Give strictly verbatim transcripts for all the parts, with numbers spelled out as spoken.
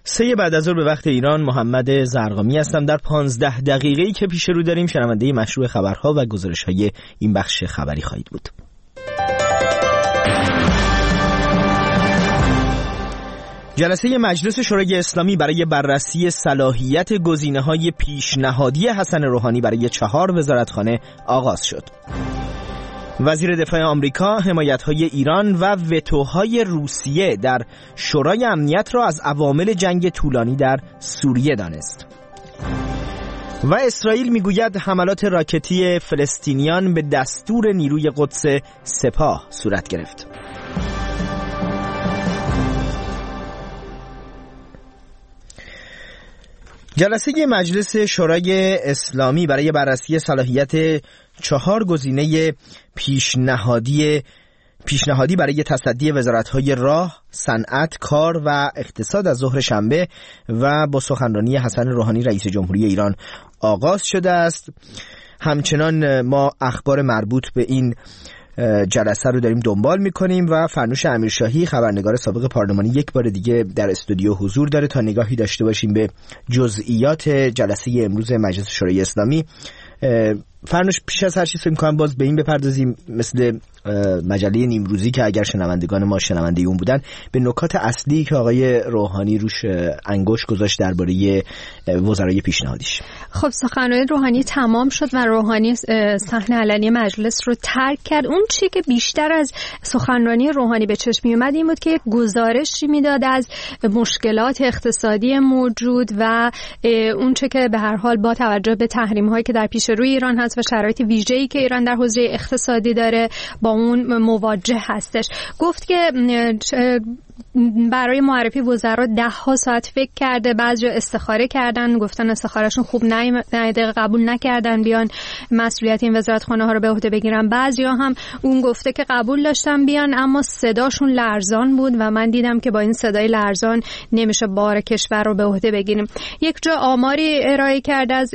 سه بعد از ظهر به وقت ایران، محمد زرقامی هستم. در پانزده دقیقه‌ای که پیش رو داریم شنونده مشروع خبرها و گزارش‌های این بخش خبری خواهید بود. جلسه مجلس شورای اسلامی برای بررسی صلاحیت گزینه‌های پیشنهادی حسن روحانی برای چهار وزارتخانه آغاز شد. وزیر دفاع آمریکا حمایت‌های ایران و وتوهای روسیه در شورای امنیت را از عوامل جنگ طولانی در سوریه دانست. و اسرائیل میگوید حملات راکتی فلسطینیان به دستور نیروی قدس سپاه صورت گرفت. جلسه مجلس شورای اسلامی برای بررسی صلاحیت چهار گزینه پیشنهادی پیشنهادی برای تصدی وزارت‌های راه، صنعت، کار و اقتصاد از ظهر شنبه و با سخنرانی حسن روحانی رئیس جمهوری ایران آغاز شده است. همچنان ما اخبار مربوط به این جلسه رو داریم دنبال میکنیم و فرنوش امیرشاهی خبرنگار سابق پارلمانی یک بار دیگه در استودیو حضور داره تا نگاهی داشته باشیم به جزئیات جلسه امروز مجلس شورای اسلامی. فرنوش، پیش از هر چیز فکر می‌کنم باز به این بپردازیم مثل مجله نیمروزی که اگر شنوندگان ما شنونده اون بودن، به نکات اصلی که آقای روحانی روش انگشت گذاشت درباره وزرای پیشنهادیش. خب سخنرانی روحانی تمام شد و روحانی صحنه علنی مجلس رو ترک کرد. اون چیزی که بیشتر از سخنرانی روحانی به چشم میومد این بود که یک گزارشی میداد از مشکلات اقتصادی موجود و اون چه که به هر حال با توجه به تحریم‌هایی که در پیش روی ایران هست و شرایط ویژه‌ای که ایران در حوزه اقتصادی داره با اون مواجه هستش. گفت که برای معرفی وزرا ده ها ساعت فکر کرده، بعضی استخاره کردن، گفتن استخارهشون خوب نیامده، قبول نکردن بیان مسئولیت این وزارتخانه ها رو به عهده بگیرن. بعضیا هم اون گفته که قبول داشتن بیان اما صداشون لرزان بود و من دیدم که با این صدای لرزان نمیشه بار کشور رو به عهده بگیریم. یک جا آماری ارائه کرد از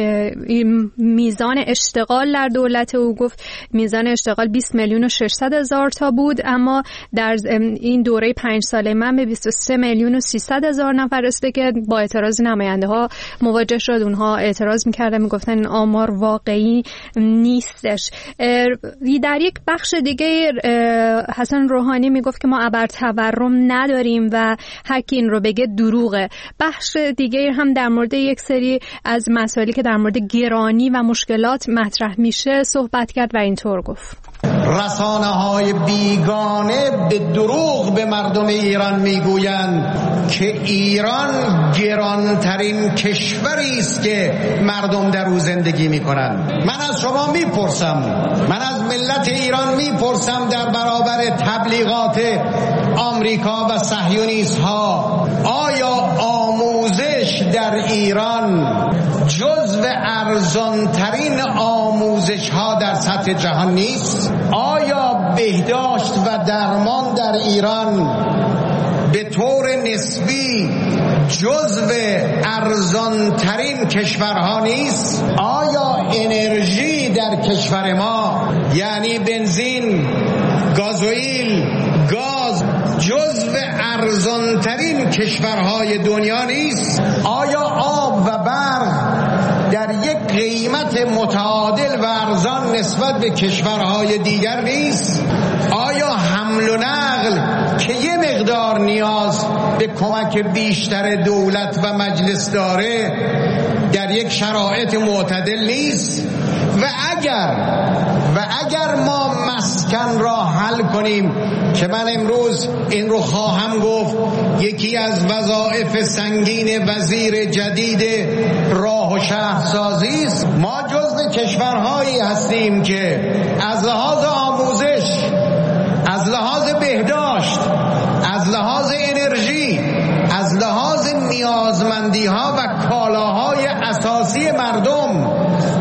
میزان اشتغال در دولت. او گفت میزان اشتغال بیست میلیون و ششصد هزار تا بود، اما در این دوره پنج ساله من به بیست و سه میلیون و سیصد هزار نفر رسیده که با اعتراض نماینده ها مواجه شد. اونها اعتراض میکردن، میگفتن این آمار واقعی نیستش. در یک بخش دیگه حسن روحانی میگفت که ما ابر تورم نداریم و هر کی این رو بگه دروغه. بخش دیگه هم در مورد یک سری از مسائلی که در مورد گرانی و مشکلات مطرح میشه صحبت کرد و اینطور گفت: رسانه های بیگانه به دروغ به مردم ایران میگویند که ایران گرانترین کشوری است که مردم در او زندگی میکنند. من از شما میپرسم، من از ملت ایران میپرسم، در برابر تبلیغات آمریکا و صهیونیست ها آیا آموزش در ایران جزو ارزانترین آموزش ها در سطح جهان نیست؟ آیا بهداشت و درمان در ایران به طور نسبی جزو ارزانترین کشورها نیست؟ آیا انرژی در کشور ما یعنی بنزین، گازوئیل، گاز جزو ارزانترین کشورهای دنیا نیست؟ آیا آب و برق در یک قیمت متعادل و ارزان نسبت به کشورهای دیگر نیست؟ آیا حمل و نقل که یه مقدار نیاز به کمک بیشتر دولت و مجلس داره در یک شرایط معتدل نیست؟ و اگر و اگر ما مسکن را حل کنیم، که من امروز این رو خواهم گفت، یکی از وظایف سنگین وزیر جدید راه و شهرسازی است، ما جزو کشورهایی هستیم که از لحاظ آموزش، از لحاظ بهداشت، از لحاظ انرژی، از لحاظ نیازمندی ها و کالاهای اساسی مردم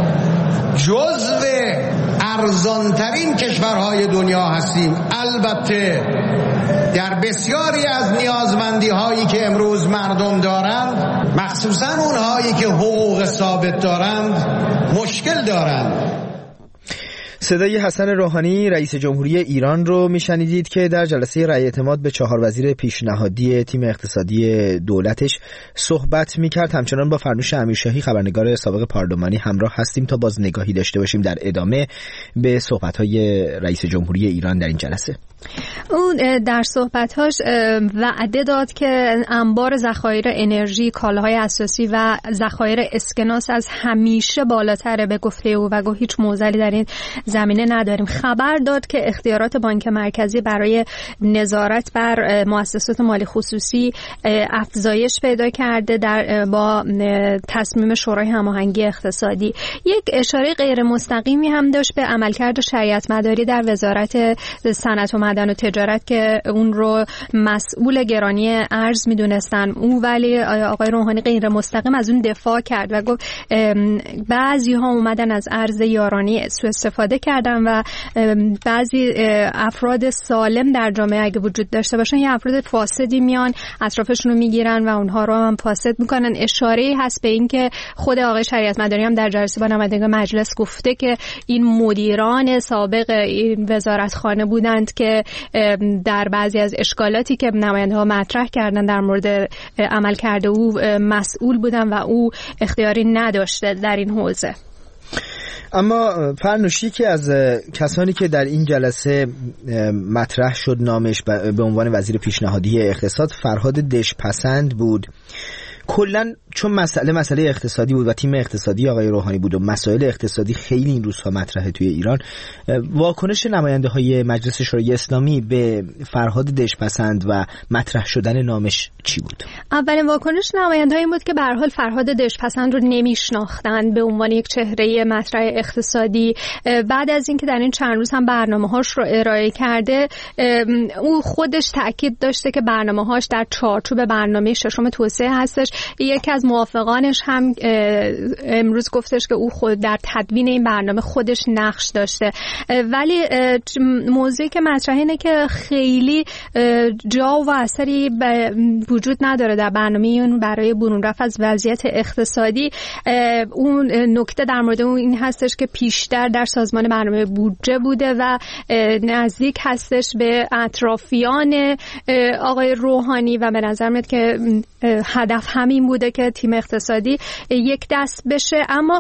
جزو ارزانترین کشورهای دنیا هستیم. البته در بسیاری از نیازمندی هایی که امروز مردم دارند، مخصوصا اونهایی که حقوق ثابت دارند، مشکل دارند. صدای حسن روحانی رئیس جمهوری ایران رو میشنیدید که در جلسه رأی اعتماد به چهار وزیر پیشنهادی تیم اقتصادی دولتش صحبت میکرد. همچنان با فرنوش امیرشاهی خبرنگار سابق پارلمانی همراه هستیم تا باز نگاهی داشته باشیم در ادامه به صحبت‌های رئیس جمهوری ایران در این جلسه. او در صحبت‌هاش وعده داد که انبار ذخایر انرژی، کالاهای اساسی و ذخایر اسکناس از همیشه بالاتره به گفته او و گفت هیچ معضلی در این زمینه نداریم. خبر داد که اختیارات بانک مرکزی برای نظارت بر مؤسسات مالی خصوصی افزایش پیدا کرده در با تصمیم شورای هماهنگی اقتصادی. یک اشاره غیر مستقیمی هم داشت به عملکرد شریعت مداری در وزارت صنعت و معدن و تجارت که اون رو مسئول گرانی ارز میدونستن. او ولی آقای روحانی غیر مستقیم از اون دفاع کرد و گفت بعضی ها اومدن از ارز یارانی سوء استفاده کردن و بعضی افراد سالم در جامعه اگه وجود داشته باشن یه افراد فاسدی میان اطرافشون رو میگیرن و اونها رو هم فاسد میکنن. اشاره‌ای هست به این که خود آقای شریعت مداری هم در جلسه با نمایندگان مجلس گفته که این مدیران سابق این وزارتخانه بودند که در بعضی از اشکالاتی که نماینده ها مطرح کردن در مورد عملکرد او مسئول بودن و او اختیاری نداشته در این حوزه. اما فرنوشی که از کسانی که در این جلسه مطرح شد نامش به عنوان وزیر پیشنهادی اقتصاد فرهاد دشپسند بود. کلن چون مسئله مسئله اقتصادی بود و تیم اقتصادی آقای روحانی بود و مسائل اقتصادی خیلی این روزها مطرحه توی ایران، واکنش نماینده های مجلس شورای اسلامی به فرهاد دشپسند و مطرح شدن نامش چی بود؟ اولین واکنش نماینده این بود که به هر حال فرهاد دشپسند رو نمیشناختن به عنوان یک چهره مطرح اقتصادی. بعد از اینکه در این چند روز هم برنامه‌هاش رو ارائه کرده، او خودش تاکید داشته که برنامه‌هاش در چارچوب برنامه ششم توسعه هستش. یکی از موافقانش هم امروز گفتش که او خود در تدوین این برنامه خودش نقش داشته، ولی موضوعی که مطرحه اینه که خیلی جا و اثری وجود نداره در برنامه اون برای برون رفت از وضعیت اقتصادی. اون نکته در مورد اون این هستش که پیشتر در سازمان برنامه بودجه بوده و نزدیک هستش به اطرافیان آقای روحانی و به نظر میاد که هدف همین بوده که تیم اقتصادی یک دست بشه. اما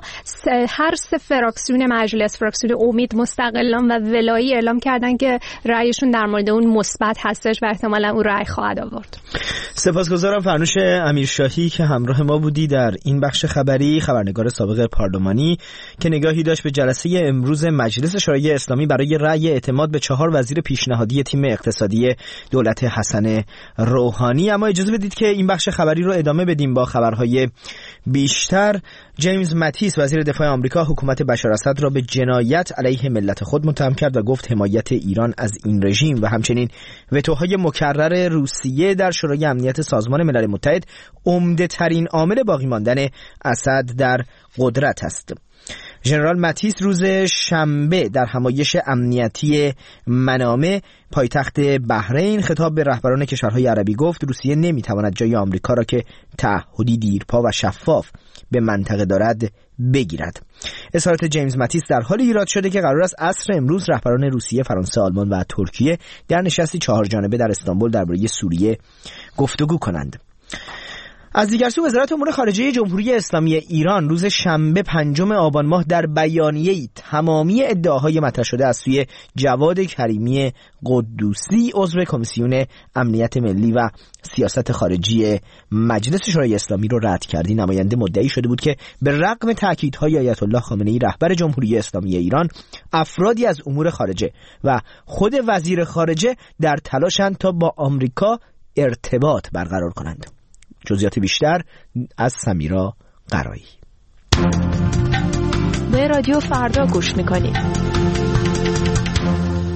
هر سه فراکسیون مجلس، فراکسیون امید، مستقلان و ولایی اعلام کردن که رأیشون در مورد اون مثبت هستش و احتمالاً اون رأی خواهد آورد. سپاسگزارم فرنوش امیرشاهی که همراه ما بودی در این بخش خبری، خبرنگار سابق پارلمانی که نگاهی داشت به جلسه امروز مجلس شورای اسلامی برای رأی اعتماد به چهار وزیر پیشنهادی تیم اقتصادی دولت حسن روحانی. اما اجازه بدید که این بخش خبری رو ادامه بدیم با خبرهای بیشتر. جیمز ماتیس وزیر دفاع آمریکا حکومت بشار اسد را به جنایت علیه ملت خود متهم کرد و گفت حمایت ایران از این رژیم و همچنین وتوهای مکرر روسیه در شورای امنیت سازمان ملل متحد عمده ترین عامل باقی ماندن اسد در قدرت است. ژنرال ماتیس روز شنبه در همایش امنیتی منامه پایتخت بحرین خطاب به رهبران کشورهای عربی گفت روسیه نمیتواند جای آمریکا را که تعهدی دیرپا و شفاف به منطقه دارد بگیرد. اظهارات جیمز ماتیس در حال ایراد شده که قرار است عصر امروز رهبران روسیه، فرانسه، آلمان و ترکیه در نشستی چهار جانبه در استانبول درباره سوریه گفتگو کنند. از دیگر سو وزارت امور خارجه جمهوری اسلامی ایران روز شنبه پنجم آبان ماه در بیانیه‌ای تمامی ادعاهای مطرح شده از سوی جواد کریمی قدوسی عضو کمیسیون امنیت ملی و سیاست خارجی مجلس شورای اسلامی رو رد کردی. نماینده مدعی شده بود که به رغم تاکیدهای آیت الله خامنه‌ای رهبر جمهوری اسلامی ایران، افرادی از امور خارجه و خود وزیر خارجه در تلاشند تا با آمریکا ارتباط برقرار کنند. جزئیات بیشتر از سمیرا قرایی. به رادیو فردا گوش میکنید.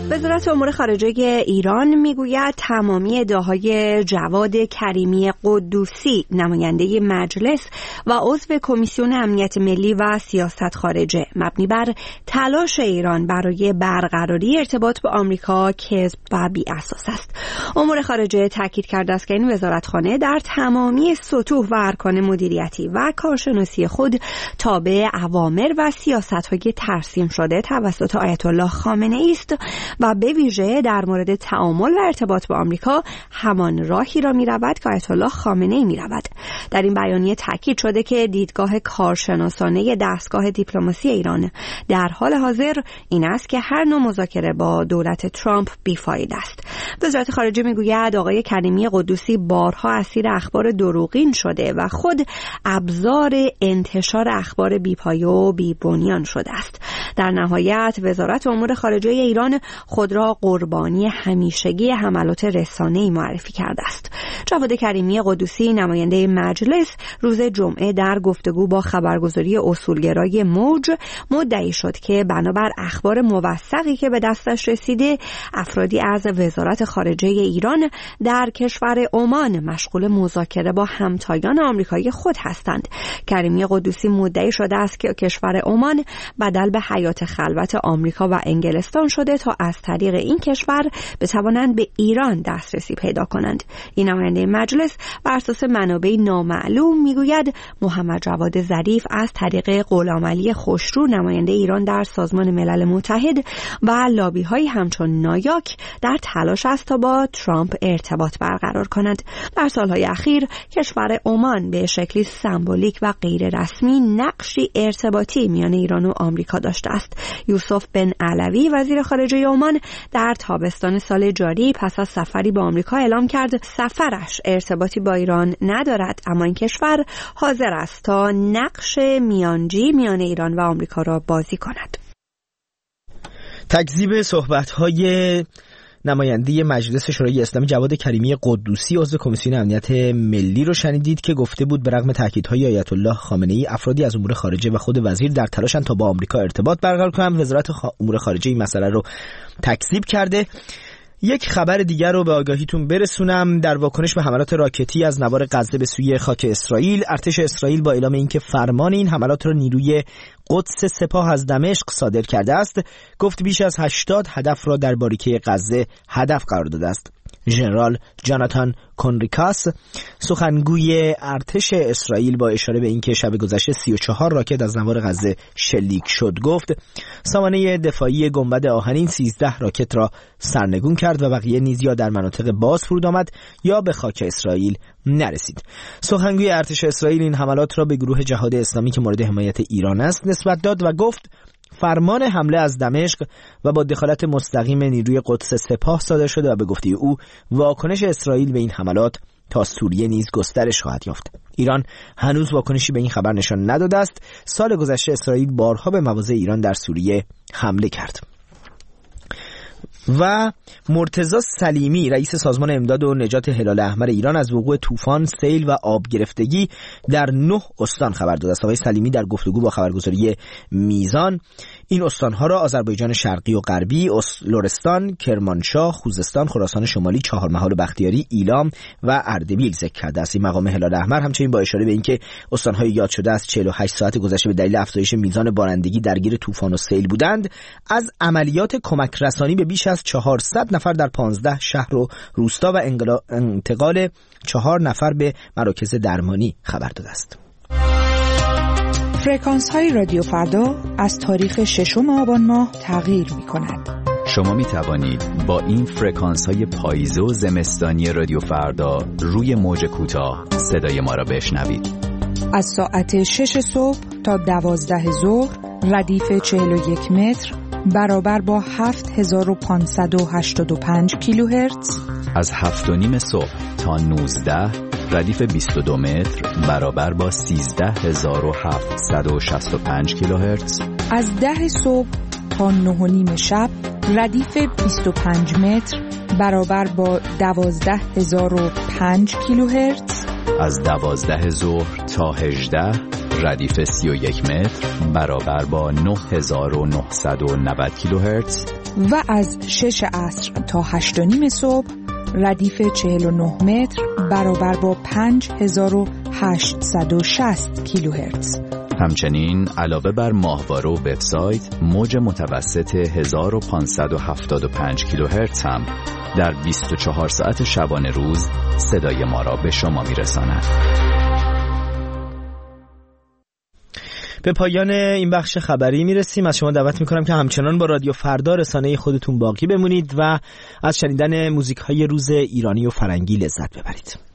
وزارت امور خارجه ایران میگوید تمامی ادعاهای جواد کریمی قدوسی نماینده مجلس و عضو کمیسیون امنیت ملی و سیاست خارجه مبنی بر تلاش ایران برای برقراری ارتباط با آمریکا کذب و بی اساس است. امور خارجه تاکید کرده است که این وزارتخانه در تمامی سطوح و ارکان مدیریتی و کارشناسی خود تابع اوامر و سیاست‌های ترسیم شده توسط آیت الله خامنه ای است و به ویژه در مورد تعامل و ارتباط با آمریکا همان راهی را می‌رود که آیت الله خامنه ای می‌رود. در این بیانیه تاکید شده که دیدگاه کارشناسانه دستگاه دیپلماسی ایران در حال حاضر این است که هر نوع مذاکره با دولت ترامپ بیفایده است. وزارت خارجه میگوید آقای کریمی قدوسی بارها اسیر اخبار دروغین شده و خود ابزار انتشار اخبار بیپایه و بی‌بنیان شده است. در نهایت وزارت امور خارجه ایران خود را قربانی همیشگی حملات رسانه‌ای معرفی کرده است. جواد کریمی قدوسی نماینده مجلس روز جمعه در گفتگو با خبرگزاری اصولگرای موج مدعی شد که بنابر اخبار موثقی که به دستش رسیده افرادی از وزارت خارجه ایران در کشور عمان مشغول مذاکره با همتایان آمریکایی خود هستند. کریمی قدوسی مدعی شده است که کشور عمان بدل به حیات خلوت آمریکا و انگلستان شده تا از طریق این کشور بتوانند به ایران دسترسی پیدا کنند. این نماینده مجلس بر اساس منابع نامعلوم میگوید محمد جواد ظریف از طریق غلامعلی خوشرو نماینده ایران در سازمان ملل متحد و لابی‌های همچون نایاک در تلاش است تا با ترامپ ارتباط برقرار کنند. در سالهای اخیر کشور عمان به شکلی سمبولیک و غیر رسمی نقشی ارتباطی میان ایران و آمریکا داشته است. یوسف بن علوی وزیر خارجه عمان در تابستان سال جاری پس از سفری به آمریکا اعلام کرد سفرش ارتباطی با ایران ندارد، اما این کشور حاضر است تا نقش میانجی میان ایران و آمریکا را بازی کند. تکذیب صحبت‌های نماینده مجلس شورای اسلامی جواد کریمی قدوسی عضو کمیسیون امنیت ملی رو شنیدید که گفته بود به رغم تاکیدهای آیت الله خامنه ای افرادی از امور خارجه و خود وزیر در تلاشن تا با آمریکا ارتباط برقرار کنند. وزارت امور خارجه این مسئله رو تکذیب کرده. یک خبر دیگر رو به آگاهیتون برسونم. در واکنش به حملات راکتی از نوار غزه به سوی خاک اسرائیل، ارتش اسرائیل با اعلام اینکه فرمان این حملات را نیروی قدس سپاه از دمشق صادر کرده است، گفت بیش از هشتاد هدف را در باریکه غزه هدف قرار داده است. ژنرال جاناتان کنریکاس سخنگوی ارتش اسرائیل با اشاره به اینکه شب گذشته سی و چهار راکت از نوار غزه شلیک شد گفت سامانه دفاعی گنبد آهنین سیزده راکت را سرنگون کرد و بقیه نیز یا در مناطق باز فرود آمد یا به خاک اسرائیل نرسید. سخنگوی ارتش اسرائیل این حملات را به گروه جهاد اسلامی که مورد حمایت ایران است نسبت داد و گفت فرمان حمله از دمشق و با دخالت مستقیم نیروی قدس سپاه صادر شده و به گفته او واکنش اسرائیل به این حملات تا سوریه نیز گسترش خواهد یافت. ایران هنوز واکنشی به این خبر نشان نداده است. سال گذشته اسرائیل بارها به مواضع ایران در سوریه حمله کرد. و مرتضی سلیمی رئیس سازمان امداد و نجات هلال احمر ایران از وقوع طوفان، سیل و آب گرفتگی در نه استان خبر داده است. آقای سلیمی در گفتگو با خبرگزاری میزان این استانها را آذربایجان شرقی و غربی، لرستان، کرمانشاه، خوزستان، خراسان شمالی، چهارمحال و بختیاری، ایلام و اردبیل ذکر کرده است. این مقام هلال احمر همچنین با اشاره به اینکه استانهای یاد شده از چهل و هشت ساعت گذشته به دلیل افزایش میزان بارندگی درگیر طوفان و سیل بودند، از عملیات کمک رسانی به بیش از چهارصد نفر در پانزده شهر و روستا و انتقال چهار نفر به مراکز درمانی خبر داده است. فرکانس های رادیو فردا از تاریخ ششم آبان ماه تغییر می کند. شما می توانید با این فرکانس های پاییزه و زمستانی رادیو فردا روی موج کوتاه صدای ما را بشنوید. از ساعت شش صبح تا دوازده ظهر ردیف چهل و یک متر برابر با هفت هزار و پانصد و هشتاد و پنج کیلوهرتز. از هفت و نیم صبح تا نوزده ردیف بیست و دو متر برابر با سیزده هزار و هفتصد و شصت و پنج کیلوهرتز. از ده صبح تا نه و نیم شب ردیف بیست و پنج متر برابر با دوازده هزار و پنج کیلوهرتز. از دوازده ظهر تا هجده ردیف سی و یک متر برابر با نه هزار و نهصد و نود کیلوهرتز. و از شش عصر تا هشت و نیم صبح ردیف چهل و نه متر برابر با پنج هزار و هشتصد و شصت کیلوهرتز. همچنین علاوه بر ماهواره و وبسایت، موج متوسط هزار و پانصد و هفتاد و پنج کیلوهرتز هم در بیست و چهار ساعت شبانه روز صدای ما را به شما میرساند. به پایان این بخش خبری میرسیم. از شما دعوت میکنم که همچنان با رادیو فردا رسانه خودتون باقی بمونید و از شنیدن موزیک های روز ایرانی و فرنگی لذت ببرید.